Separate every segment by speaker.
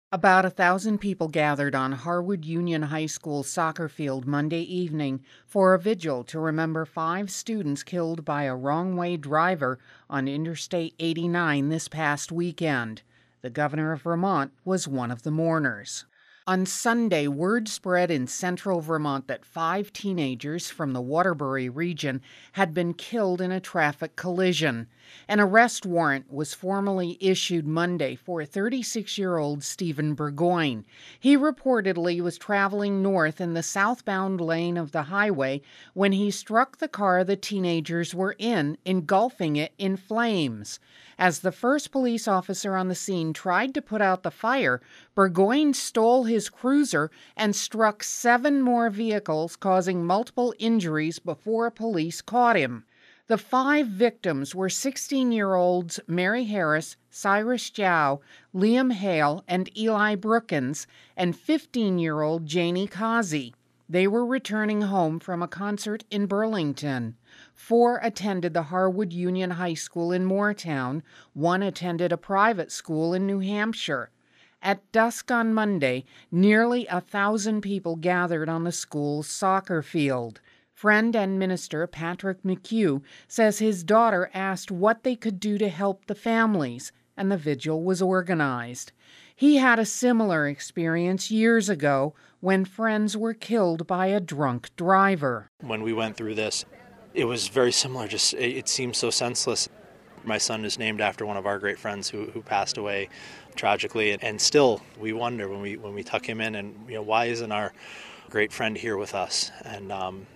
Speaker 1: About 1,000 people gathered on Harwood Union High School soccer field Monday evening for a vigil to remember 5 students killed by a wrong-way driver on Interstate 89 this past weekend. The governor of Vermont was one of the mourners. On Sunday, word spread in central Vermont that 5 teenagers from the Waterbury region had been killed in a traffic collision. An arrest warrant was formally issued Monday for 36-year-old Stephen Burgoyne. He reportedly was traveling north in the southbound lane of the highway when he struck the car the teenagers were in, engulfing it in flames. As the first police officer on the scene tried to put out the fire, Burgoyne stole his cruiser and struck 7 more vehicles, causing multiple injuries before police caught him. The 5 victims were 16-year-olds Mary Harris, Cyrus Jow, Liam Hale, and Eli Brookins, and 15-year-old Janie Kazi. They were returning home from a concert in Burlington. 4 attended the Harwood Union High School in Moortown. 1 attended a private school in New Hampshire. At dusk on Monday, nearly 1,000 people gathered on the school's soccer field. Friend and minister Patrick McHugh says his daughter asked what they could do to help the families, and the vigil was organized. He had a similar experience years ago when friends were killed by a drunk driver.
Speaker 2: When we went through this, it was very similar. Just it seemed so senseless. My son is named after one of our great friends who passed away tragically, and still we wonder when we tuck him in, and why isn't our great friend here with us? And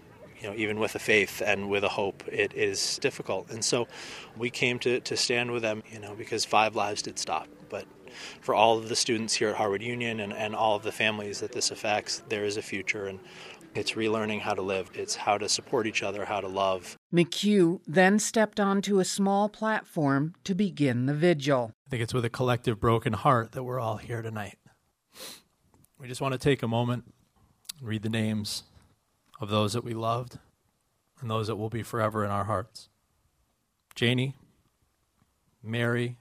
Speaker 2: even with a faith and with a hope, it is difficult. And so we came to stand with them, because 5 lives did stop. But for all of the students here at Harwood Union and all of the families that this affects, there is a future, and it's relearning how to live. It's how to support each other, how to love.
Speaker 1: McHugh then stepped onto a small platform to begin the vigil.
Speaker 3: I think it's with a collective broken heart that we're all here tonight. We just want to take a moment and read the names of those that we loved and those that will be forever in our hearts. Janie, Mary,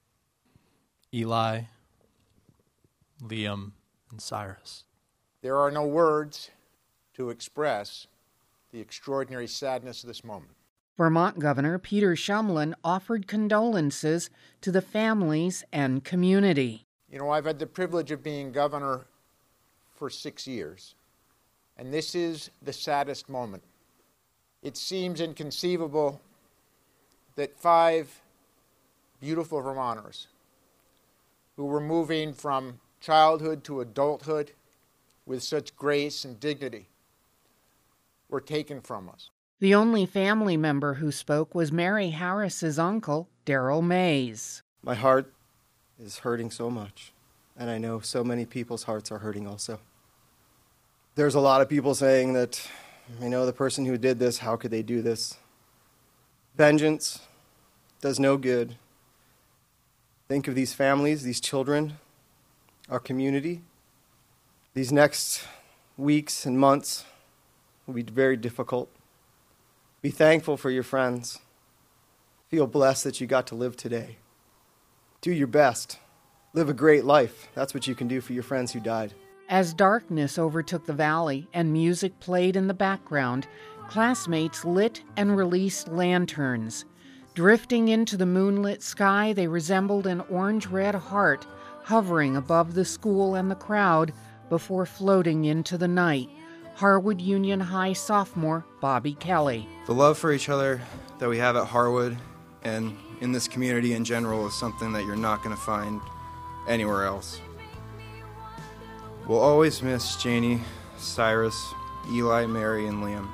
Speaker 3: Eli, Liam, and Cyrus.
Speaker 4: There are no words to express the extraordinary sadness of this moment.
Speaker 1: Vermont Governor Peter Shumlin offered condolences to the families and community.
Speaker 4: I've had the privilege of being governor for 6 years, and this is the saddest moment. It seems inconceivable that 5 beautiful Vermonters who were moving from childhood to adulthood with such grace and dignity were taken from us.
Speaker 1: The only family member who spoke was Mary Harris's uncle, Darrell Mays.
Speaker 5: My heart is hurting so much, and I know so many people's hearts are hurting also. There's a lot of people saying that, the person who did this, how could they do this? Vengeance does no good. Think of these families, these children, our community. These next weeks and months will be very difficult. Be thankful for your friends. Feel blessed that you got to live today. Do your best. Live a great life. That's what you can do for your friends who died.
Speaker 1: As darkness overtook the valley and music played in the background, classmates lit and released lanterns. Drifting into the moonlit sky, they resembled an orange-red heart hovering above the school and the crowd before floating into the night. Harwood Union High sophomore Bobby Kelly.
Speaker 6: The love for each other that we have at Harwood and in this community in general is something that you're not going to find anywhere else. We'll always miss Janie, Cyrus, Eli, Mary, and Liam.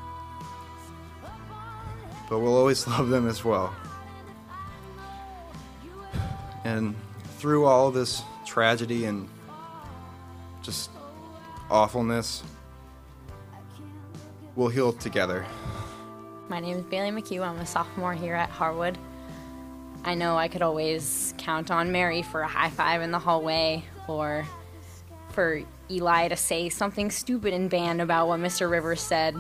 Speaker 6: But we'll always love them as well. And through all this tragedy and just awfulness, we'll heal together.
Speaker 7: My name is Bailey McHugh. I'm a sophomore here at Harwood. I know I could always count on Mary for a high five in the hallway, or for Eli to say something stupid in band about what Mr. Rivers said.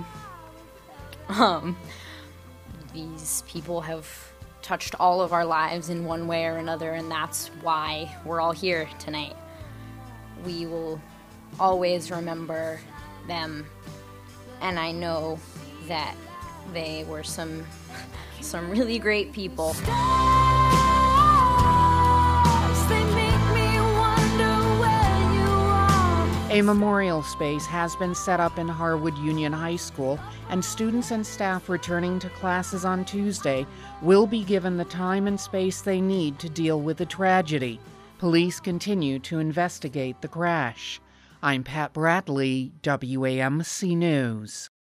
Speaker 7: These people have touched all of our lives in one way or another, and that's why we're all here tonight. we will always remember them, and I know that they were some really great people.
Speaker 1: A memorial space has been set up in Harwood Union High School, and students and staff returning to classes on Tuesday will be given the time and space they need to deal with the tragedy. Police continue to investigate the crash. I'm Pat Bradley, WAMC News.